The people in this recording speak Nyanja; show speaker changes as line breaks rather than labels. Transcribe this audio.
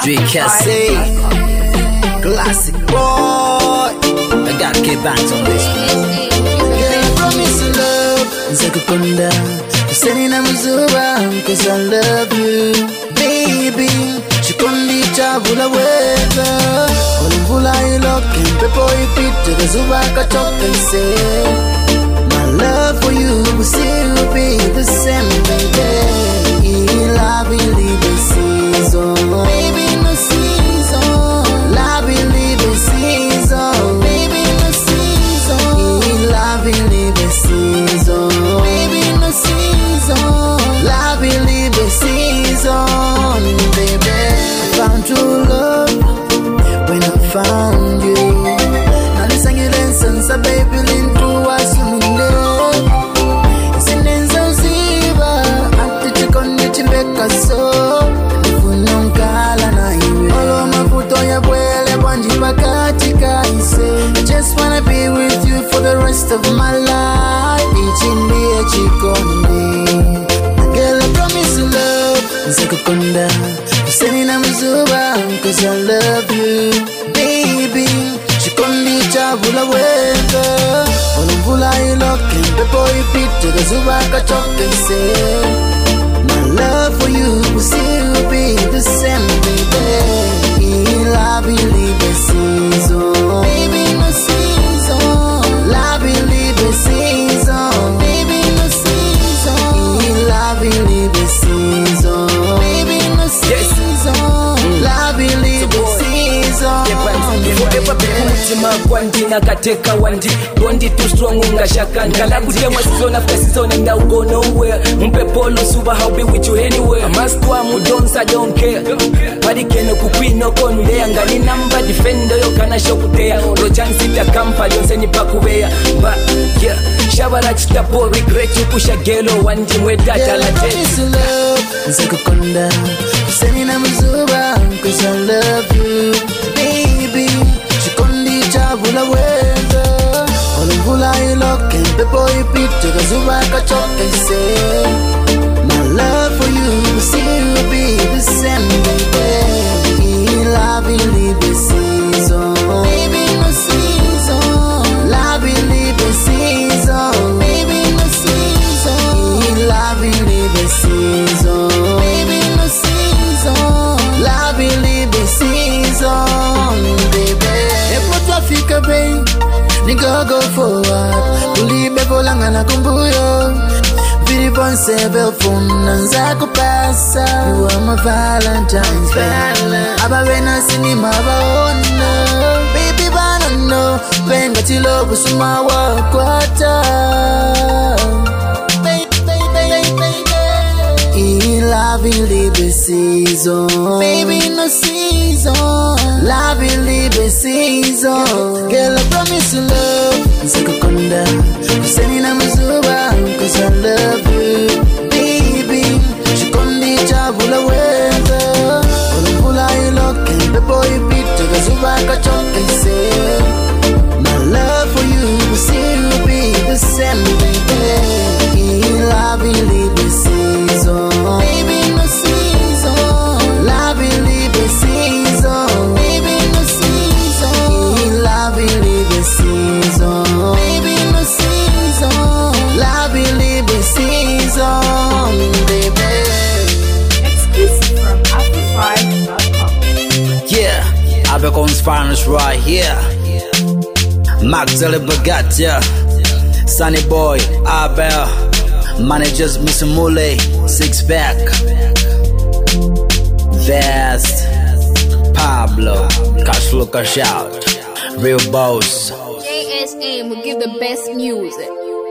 Cassé, classic boy. I gotta get back on this one. Girl, I promise you love. Nzakukunda, kusenina mzuba, cause I love you. Baby, chikondi chavula wega. Olumvula iloke, pepo ipite, kazuba kachoka ise. My love for you will still be the same, baby. I believe the season, baby, no season. I believe the season, baby, no season. I believe the season, baby, no season. I believe the season, baby. I found true love when I found you. Now listen, you listen, so baby, lean through us, you know. So Fununkala na iwe Olo mafuto ya bwele Wanji pakatika ise Just wanna be with you for the rest of my life Ichindie chikondi Girl, I promise you love Nzakukunda Kusenina mzuba Cause I love you Baby Chikondi chavula wega Olumvula iloke Pepo ipite Kazuba kachoka ise love for you will still be the same, baby. I believe the season, baby, no season. I believe the season, baby, no season. I believe the season, baby, no season. I believe the season.
Forever bikutima kwandi nakateka wandi bondi too strong ungashaka nkala kutemwa season after season and I'll go nowhere mpe polo suba I'll be with you anywhere mastwa mudonsa I don't care badi keno kukwino konule angani number defender yo kana shokutea no chance ita kampa yonse ni pakuwea but yeah shabara chitapo regret you pusha gelo wandi mwedata la
tete Nzakukunda kusenina mzuba cause I love you baby chikondi chavula wega olumvula iloke pepo ipite kazuba kachoka ise my love for you will still be the same baby I believe the season baby no season I believe the season baby no season I believe the season baby no season I believe the season baby Africa, babe, nigga go forward. Believe me, volanga na kumbuyo. Viri ponse belfun nanzako pasa. You are my Valentine's babe. Aba wena sinima baona. Baby banano, venga tilo busuma wakwata. I believe the season, baby, no season. I believe the season. Girl, I promise you love. Nzakukunda, kusenina mzuba, cause I love you, baby. Chikondi chavula wega, olumvula iloke, pepo ipite kazuba kachoka ise. My love for you will still be the same, baby. I believe the season, baby, no season. I believe the season, baby, no season. I believe the season, baby, no season. I believe the season, baby.
Exclusive from Afro5.com.
Yeah, Abercon's finest right here. Maxwell Bagatia, Sunny Boy, Abel, managers Mr. Mule, Six Pack, Vest, Pablo, Cash Flow Cash Out, Real Boss.
JSM will give the best music.